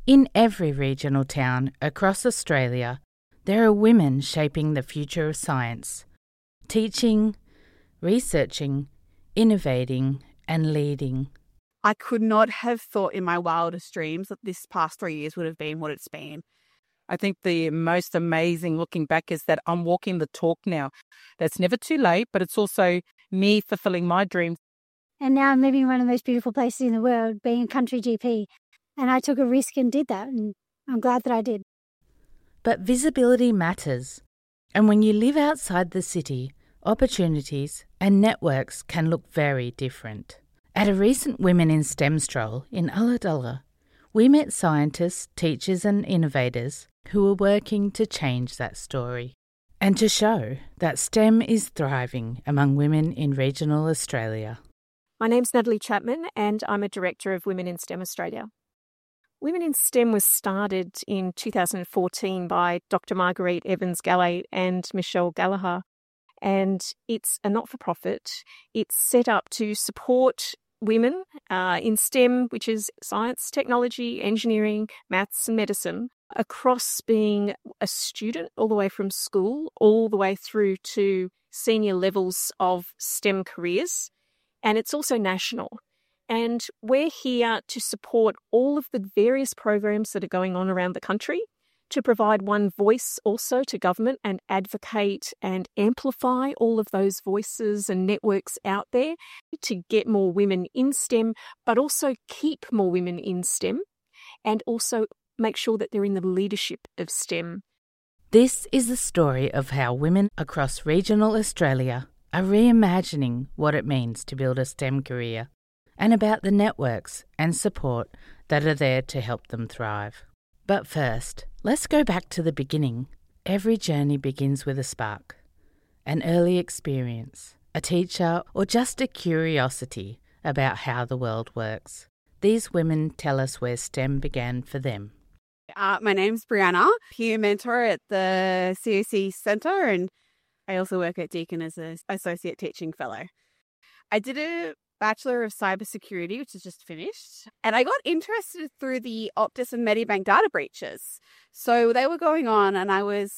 In every regional town across Australia, there are women shaping the future of science, teaching, researching, innovating and leading. I could not have thought in my wildest dreams that this past 3 years would have been what it's been. I think the most amazing looking back is that I'm walking the talk now. That's never too late, but it's also me fulfilling my dreams. And now I'm living in one of the most beautiful places in the world, being a country GP. And I took a risk and did that, and I'm glad that I did. But visibility matters. And when you live outside the city, opportunities and networks can look very different. At a recent Women in STEM stroll in Ulladulla, we met scientists, teachers and innovators who are working to change that story and to show that STEM is thriving among women in regional Australia. My name's Natalie Chapman and I'm a Director of Women in STEM Australia. Women in STEM was started in 2014 by Dr. Marguerite Evans-Gallay and Michelle Gallagher, and it's a not-for-profit. It's set up to support women in STEM, which is science, technology, engineering, maths and medicine, across being a student all the way from school, all the way through to senior levels of STEM careers. And it's also national. And we're here to support all of the various programs that are going on around the country, to provide one voice also to government and advocate and amplify all of those voices and networks out there to get more women in STEM, but also keep more women in STEM and also make sure that they're in the leadership of STEM. This is the story of how women across regional Australia are reimagining what it means to build a STEM career and about the networks and support that are there to help them thrive. But first, let's go back to the beginning. Every journey begins with a spark, an early experience, a teacher, or just a curiosity about how the world works. These women tell us where STEM began for them. My name's Brianna, peer mentor at the COC Centre, and I also work at Deakin as an associate teaching fellow. I did a Bachelor of Cybersecurity, which is just finished. And I got interested through the Optus and Medibank data breaches. So they were going on and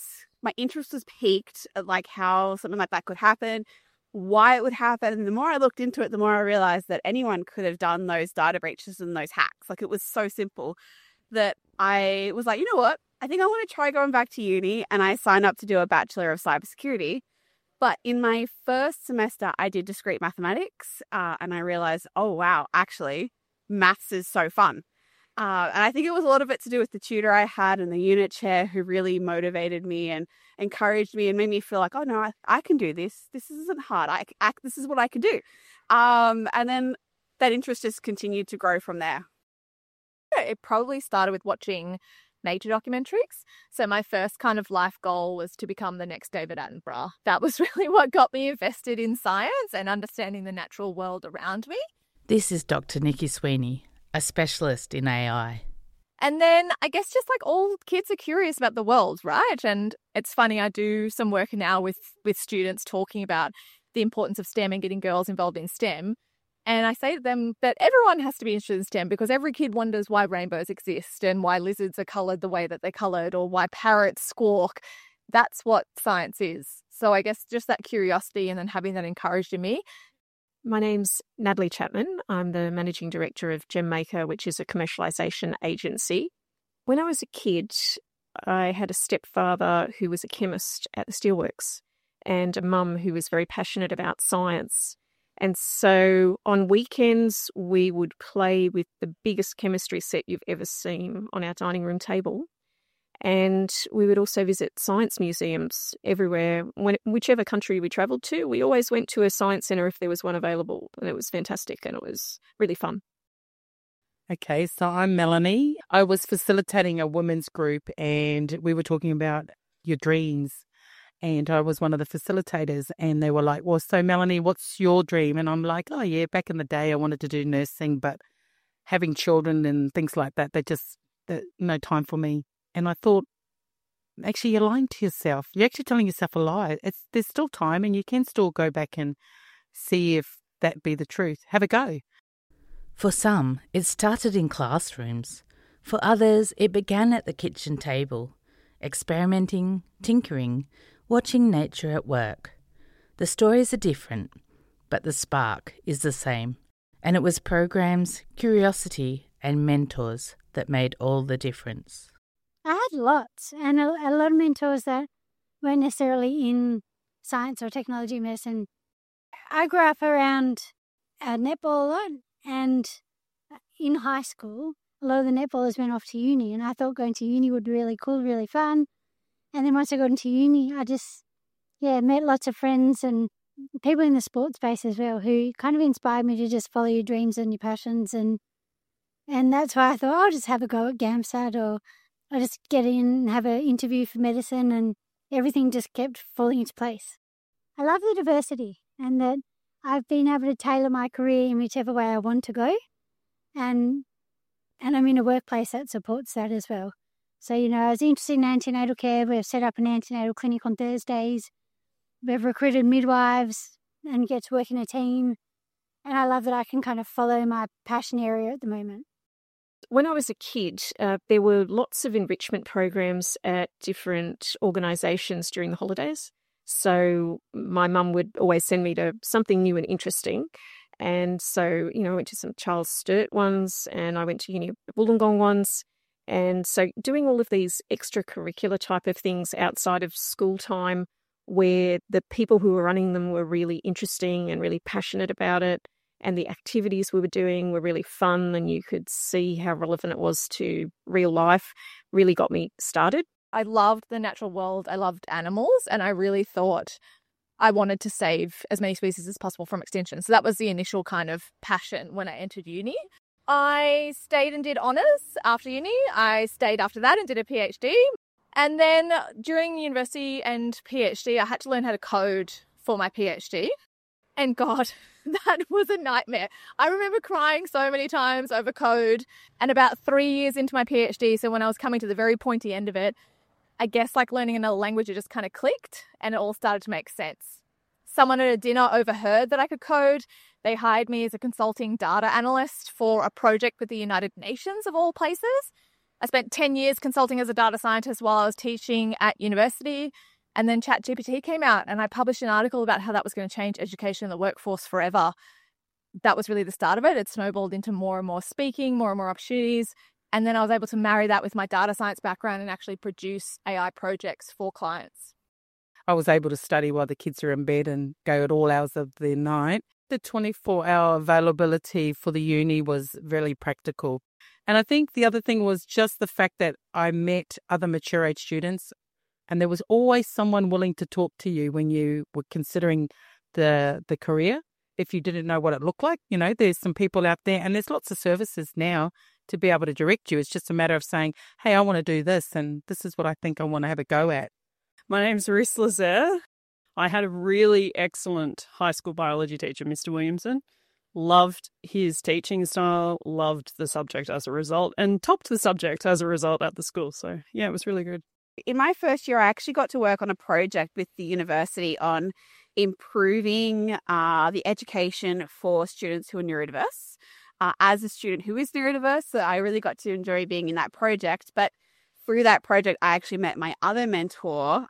my interest was piqued at like how something like that could happen, why it would happen. And the more I looked into it, the more I realized that anyone could have done those data breaches and those hacks. Like it was so simple that I was like, you know what? I think I want to try going back to uni, and I signed up to do a Bachelor of Cybersecurity. But in my first semester, I did discrete mathematics, and I realized, oh, wow, actually, maths is so fun. And I think it was a lot of it to do with the tutor I had and the unit chair who really motivated me and encouraged me and made me feel like, oh, no, I can do this. This isn't hard. This is what I can do. And then that interest just continued to grow from there. It probably started with watching nature documentaries. So my first kind of life goal was to become the next David Attenborough. That was really what got me invested in science and understanding the natural world around me. This is Dr. Nikki Sweeney, a specialist in AI. And then I guess just like all kids are curious about the world, right? And it's funny, I do some work now with students talking about the importance of STEM and getting girls involved in STEM. And I say to them that everyone has to be interested in STEM because every kid wonders why rainbows exist and why lizards are coloured the way that they're coloured or why parrots squawk. That's what science is. So I guess just that curiosity and then having that encouraged in me. My name's Natalie Chapman. I'm the Managing Director of GemMaker, which is a commercialisation agency. When I was a kid, I had a stepfather who was a chemist at the steelworks and a mum who was very passionate about science. And so on weekends, we would play with the biggest chemistry set you've ever seen on our dining room table. And we would also visit science museums everywhere. Whichever country we travelled to, we always went to a science centre if there was one available. And it was fantastic and it was really fun. Okay, so I'm Melanie. I was facilitating a women's group and we were talking about your dreams. And I was one of the facilitators and they were like, well, so Melanie, what's your dream? And I'm like, oh yeah, back in the day I wanted to do nursing, but having children and things like that, no time for me. And I thought, actually, you're lying to yourself. You're actually telling yourself a lie. There's still time and you can still go back and see if that be the truth. Have a go. For some, it started in classrooms, For others, it began at the kitchen table, experimenting, tinkering, watching nature at work. The stories are different, but the spark is the same. And it was programs, curiosity, and mentors that made all the difference. I had lots, and a lot of mentors that weren't necessarily in science or technology medicine. I grew up around netball a lot, and in high school, a lot of the netballers went off to uni, and I thought going to uni would be really cool, really fun. And then once I got into uni, I just, met lots of friends and people in the sports space as well who kind of inspired me to just follow your dreams and your passions. And that's why I thought I'll just have a go at GAMSAT, or I'll just get in and have an interview for medicine, and everything just kept falling into place. I love the diversity and that I've been able to tailor my career in whichever way I want to go. And I'm in a workplace that supports that as well. So, I was interested in antenatal care. We've set up an antenatal clinic on Thursdays. We've recruited midwives and get to work in a team. And I love that I can kind of follow my passion area at the moment. When I was a kid, there were lots of enrichment programs at different organisations during the holidays. So my mum would always send me to something new and interesting. And so, I went to some Charles Sturt ones, and I went to Uni Wollongong ones. And so doing all of these extracurricular type of things outside of school time, where the people who were running them were really interesting and really passionate about it, and the activities we were doing were really fun, and you could see how relevant it was to real life, really got me started. I loved the natural world. I loved animals, and I really thought I wanted to save as many species as possible from extinction. So that was the initial kind of passion when I entered uni. I stayed and did honours after uni. I stayed after that and did a PhD. And then during university and PhD, I had to learn how to code for my PhD. And God, that was a nightmare. I remember crying so many times over code. And about 3 years into my PhD, so when I was coming to the very pointy end of it, I guess like learning another language, it just kind of clicked and it all started to make sense. Someone at a dinner overheard that I could code. They hired me as a consulting data analyst for a project with the United Nations, of all places. I spent 10 years consulting as a data scientist while I was teaching at university. And then ChatGPT came out, and I published an article about how that was going to change education and the workforce forever. That was really the start of it. It snowballed into more and more speaking, more and more opportunities. And then I was able to marry that with my data science background and actually produce AI projects for clients. I was able to study while the kids are in bed and go at all hours of the night. The 24-hour availability for the uni was really practical. And I think the other thing was just the fact that I met other mature age students, and there was always someone willing to talk to you when you were considering the career. If you didn't know what it looked like, there's some people out there, and there's lots of services now to be able to direct you. It's just a matter of saying, hey, I want to do this, and this is what I think I want to have a go at. My name's Ruth Lazer. I had a really excellent high school biology teacher, Mr. Williamson. Loved his teaching style, loved the subject as a result, and topped the subject as a result at the school. So, yeah, it was really good. In my first year, I actually got to work on a project with the university on improving the education for students who are neurodiverse. As a student who is neurodiverse, so I really got to enjoy being in that project. But through that project, I actually met my other mentor,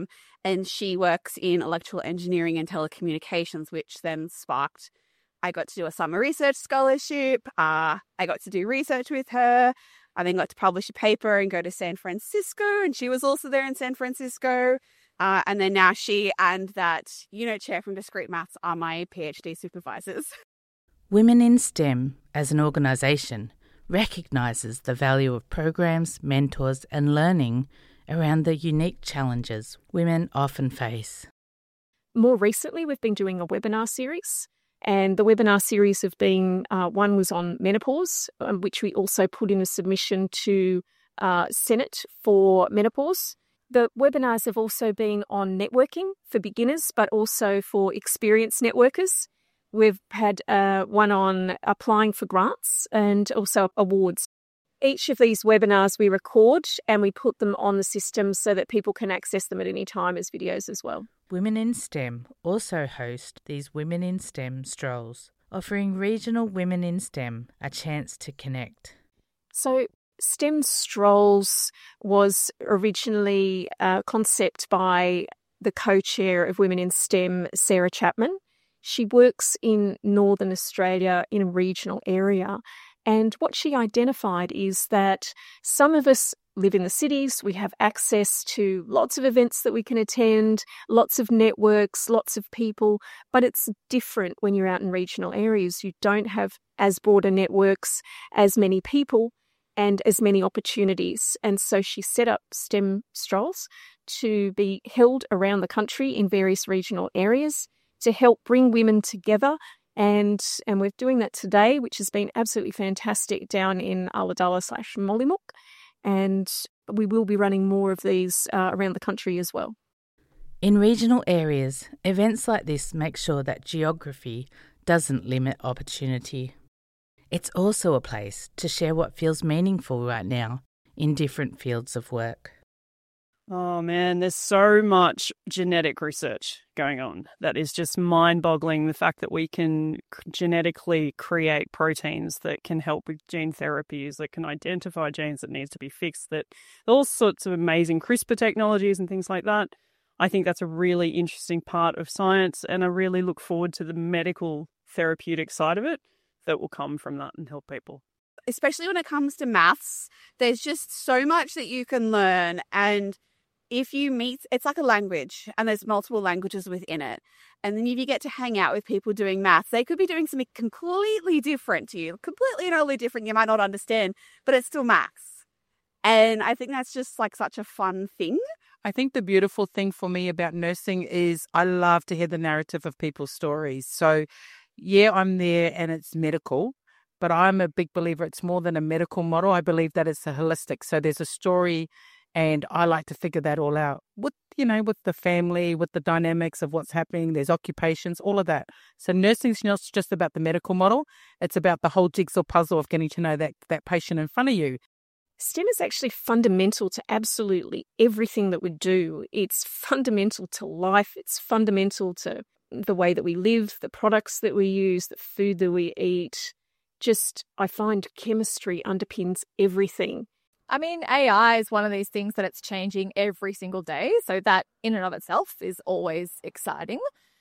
and she works in electrical engineering and telecommunications, which then sparked, I got to do a summer research scholarship. I got to do research with her. I then got to publish a paper and go to San Francisco, and she was also there in San Francisco. And then now she and that unit chair from Discrete Maths are my PhD supervisors. Women in STEM, as an organisation, recognises the value of programs, mentors and learning around the unique challenges women often face. More recently, we've been doing a webinar series, and the webinar series have been, one was on menopause, which we also put in a submission to Senate for menopause. The webinars have also been on networking for beginners, but also for experienced networkers. We've had one on applying for grants and also awards. Each of these webinars we record and we put them on the system so that people can access them at any time as videos as well. Women in STEM also host these Women in STEM strolls, offering regional women in STEM a chance to connect. So STEM Strolls was originally a concept by the co-chair of Women in STEM, Sarah Chapman. She works in Northern Australia in a regional area. And what she identified is that some of us live in the cities, we have access to lots of events that we can attend, lots of networks, lots of people, but it's different when you're out in regional areas. You don't have as broader networks, as many people, and as many opportunities. And so she set up STEM Strolls to be held around the country in various regional areas to help bring women together. And we're doing that today, which has been absolutely fantastic down in Ulladulla/Mollymook. And we will be running more of these around the country as well. In regional areas, events like this make sure that geography doesn't limit opportunity. It's also a place to share what feels meaningful right now in different fields of work. Oh man, there's so much genetic research going on that is just mind-boggling. The fact that we can genetically create proteins that can help with gene therapies, that can identify genes that needs to be fixed, that all sorts of amazing CRISPR technologies and things like that. I think that's a really interesting part of science, and I really look forward to the medical therapeutic side of it that will come from that and help people. Especially when it comes to maths, there's just so much that you can learn. And if you meet, it's like a language and there's multiple languages within it. And then if you get to hang out with people doing maths, they could be doing something completely different to you, completely and utterly different. You might not understand, but it's still maths. And I think that's just like such a fun thing. I think the beautiful thing for me about nursing is I love to hear the narrative of people's stories. So yeah, I'm there and it's medical, but I'm a big believer it's more than a medical model. I believe that it's a holistic. So there's a story, and I like to figure that all out with the family, with the dynamics of what's happening. There's occupations, all of that. So nursing's not just about the medical model. It's about the whole jigsaw puzzle of getting to know that patient in front of you. STEM is actually fundamental to absolutely everything that we do. It's fundamental to life. It's fundamental to the way that we live, the products that we use, the food that we eat. Just, I find chemistry underpins everything. I mean, AI is one of these things that it's changing every single day. So that in and of itself is always exciting.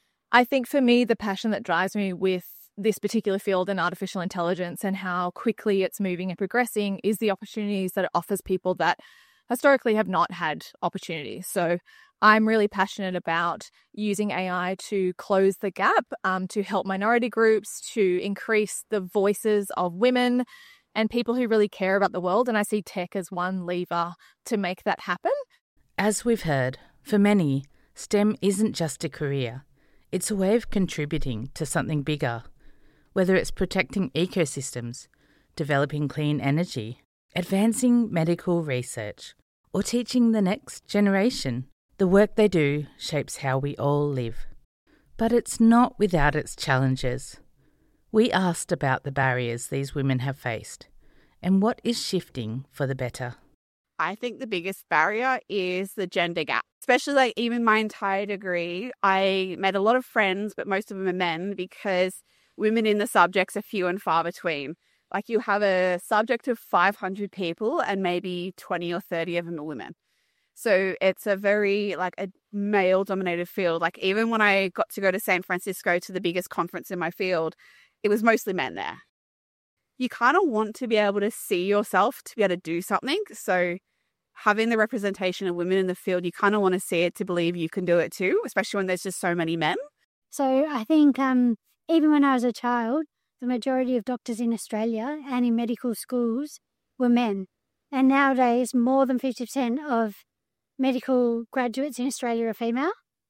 I think for me, the passion that drives me with this particular field in artificial intelligence and how quickly it's moving and progressing is the opportunities that it offers people that historically have not had opportunities. So I'm really passionate about using AI to close the gap, to help minority groups, to increase the voices of women and people who really care about the world. And I see tech as one lever to make that happen. As we've heard, for many, STEM isn't just a career. It's a way of contributing to something bigger, whether it's protecting ecosystems, developing clean energy, advancing medical research, or teaching the next generation. The work they do shapes how we all live. But it's not without its challenges. We asked about the barriers these women have faced and what is shifting for the better. I think the biggest barrier is the gender gap. Especially like even my entire degree, I met a lot of friends, but most of them are men because women in the subjects are few and far between. Like you have a subject of 500 people and maybe 20 or 30 of them are women. So it's a very like a male-dominated field. Like even when I got to go to San Francisco to the biggest conference in my field, it was mostly men there. You kind of want to be able to see yourself to be able to do something. So having the representation of women in the field, you kind of want to see it to believe you can do it too, especially when there's just so many men. So I think even when I was a child, the majority of doctors in Australia and in medical schools were men. And nowadays, more than 50% of medical graduates in Australia are female.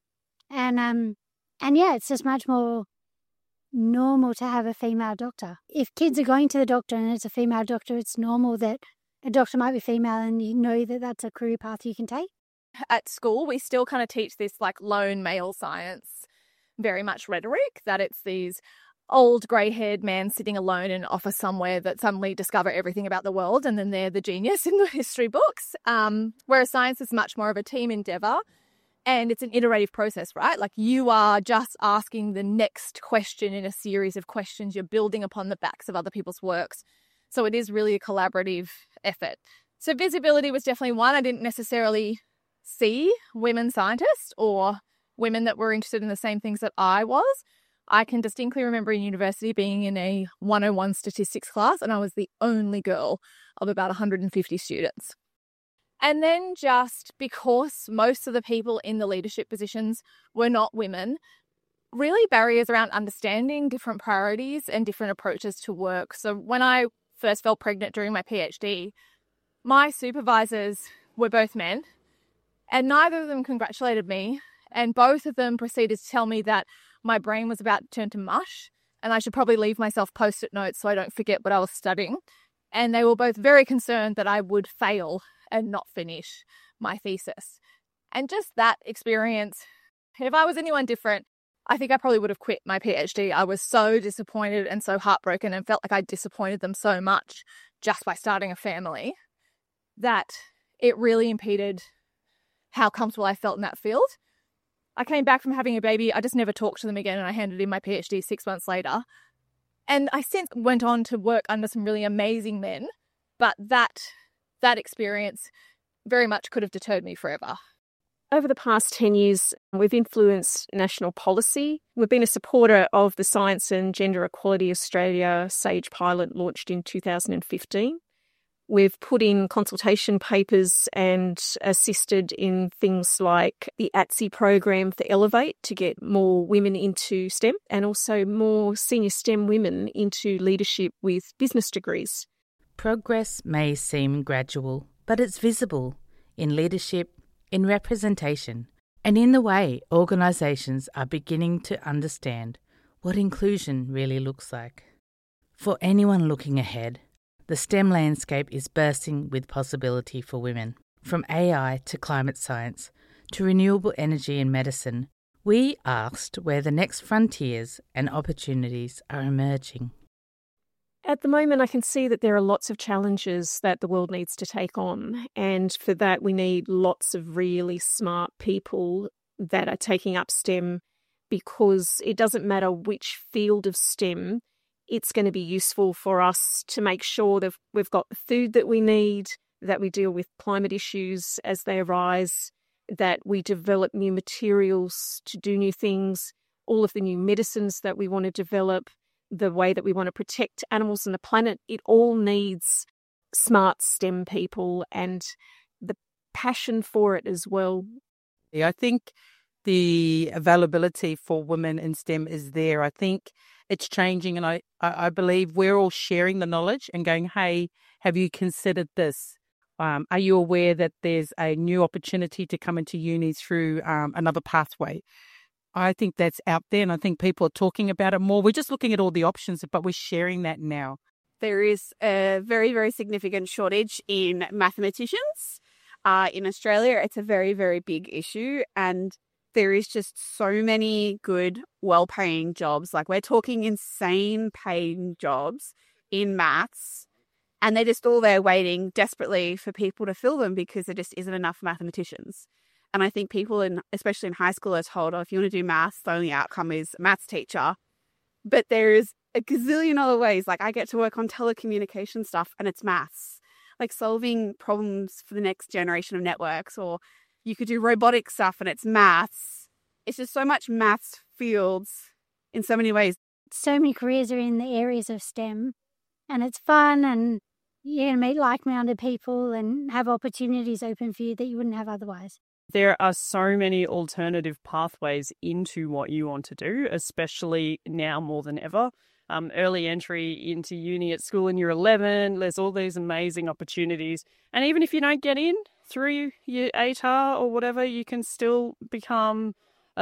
And yeah, it's just much more normal to have a female doctor. If kids are going to the doctor and it's a female doctor, it's normal that a doctor might be female and you know that that's a career path you can take. At school, we still kind of teach this like lone male science, very much rhetoric, that it's these old grey-haired men sitting alone in an office somewhere that suddenly discover everything about the world and then they're the genius in the history books. Whereas science is much more of a team endeavour and it's an iterative process, right? Like you are just asking the next question in a series of questions. You're building upon the backs of other people's works. So it is really a collaborative effort. So visibility was definitely one. I didn't necessarily see women scientists or women that were interested in the same things that I was. I can distinctly remember in university being in a 101 statistics class, and I was the only girl of about 150 students. And then just because most of the people in the leadership positions were not women, really barriers around understanding different priorities and different approaches to work. So when I first fell pregnant during my PhD, my supervisors were both men, and neither of them congratulated me, and both of them proceeded to tell me that my brain was about to turn to mush and I should probably leave myself post-it notes so I don't forget what I was studying. And they were both very concerned that I would fail and not finish my thesis. And just that experience, if I was anyone different, I think I probably would have quit my PhD. I was so disappointed and so heartbroken and felt like I disappointed them so much just by starting a family that it really impeded how comfortable I felt in that field. I came back from having a baby. I just never talked to them again, and I handed in my PhD 6 months later. And I since went on to work under some really amazing men, but that experience very much could have deterred me forever. Over the past 10 years, we've influenced national policy. We've been a supporter of the Science and Gender Equality Australia SAGE pilot launched in 2015. We've put in consultation papers and assisted in things like the ATSI program for Elevate to get more women into STEM and also more senior STEM women into leadership with business degrees. Progress may seem gradual, but it's visible in leadership, in representation, and in the way organisations are beginning to understand what inclusion really looks like. For anyone looking ahead, the STEM landscape is bursting with possibility for women. From AI to climate science to renewable energy and medicine, we asked where the next frontiers and opportunities are emerging. At the moment, I can see that there are lots of challenges that the world needs to take on. And for that, we need lots of really smart people that are taking up STEM, because it doesn't matter which field of STEM, it's going to be useful for us to make sure that we've got the food that we need, that we deal with climate issues as they arise, that we develop new materials to do new things, all of the new medicines that we want to develop, the way that we want to protect animals and the planet. It all needs smart STEM people and the passion for it as well. Yeah, I think the availability for women in STEM is there. I think it's changing, and I believe we're all sharing the knowledge and going, hey, have you considered this? Are you aware that there's a new opportunity to come into uni through another pathway? I think that's out there, and I think people are talking about it more. We're just looking at all the options, but we're sharing that now. There is a very, very significant shortage in mathematicians. In Australia, it's a very, very big issue, and there is just so many good, well-paying jobs. Like, we're talking insane paying jobs in maths, and they're just all there waiting desperately for people to fill them because there just isn't enough mathematicians. And I think people, especially in high school, are told, oh, if you want to do maths, the only outcome is a maths teacher. But there's a gazillion other ways. Like, I get to work on telecommunication stuff, and it's maths. Like, solving problems for the next generation of networks, or you could do robotic stuff and it's maths. It's just so much maths fields in so many ways. So many careers are in the areas of STEM, and it's fun, and you can meet like-minded people and have opportunities open for you that you wouldn't have otherwise. There are so many alternative pathways into what you want to do, especially now more than ever. Early entry into uni at school in year 11, there's all these amazing opportunities. And even if you don't get in through your ATAR or whatever, you can still become,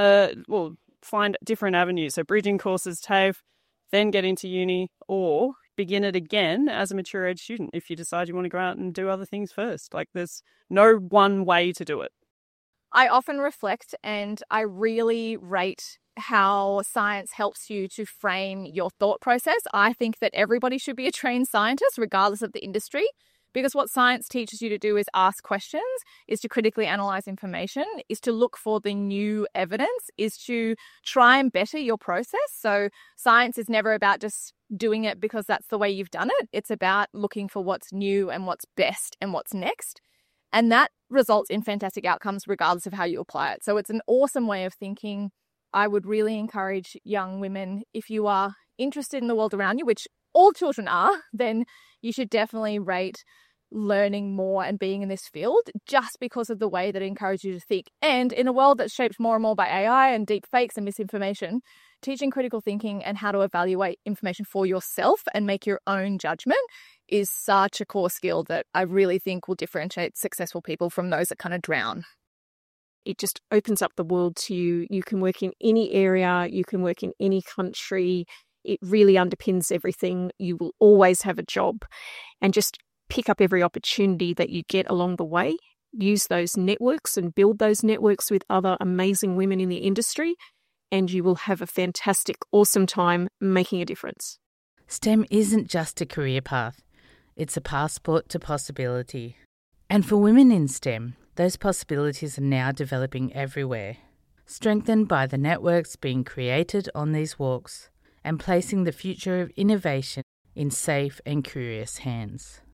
find different avenues. So bridging courses, TAFE, then get into uni, or begin it again as a mature age student if you decide you want to go out and do other things first. Like, there's no one way to do it. I often reflect and I really rate how science helps you to frame your thought process. I think that everybody should be a trained scientist, regardless of the industry, because what science teaches you to do is ask questions, is to critically analyze information, is to look for the new evidence, is to try and better your process. So science is never about just doing it because that's the way you've done it. It's about looking for what's new and what's best and what's next. And that results in fantastic outcomes regardless of how you apply it. So it's an awesome way of thinking. I would really encourage young women, if you are interested in the world around you, which all children are, then you should definitely rate learning more and being in this field just because of the way that it encourages you to think. And in a world that's shaped more and more by AI and deep fakes and misinformation, teaching critical thinking and how to evaluate information for yourself and make your own judgment is such a core skill that I really think will differentiate successful people from those that kind of drown. It just opens up the world to you. You can work in any area, you can work in any country. It really underpins everything. You will always have a job, and just pick up every opportunity that you get along the way. Use those networks and build those networks with other amazing women in the industry, and you will have a fantastic, awesome time making a difference. STEM isn't just a career path, it's a passport to possibility. And for women in STEM, those possibilities are now developing everywhere, strengthened by the networks being created on these walks and placing the future of innovation in safe and curious hands.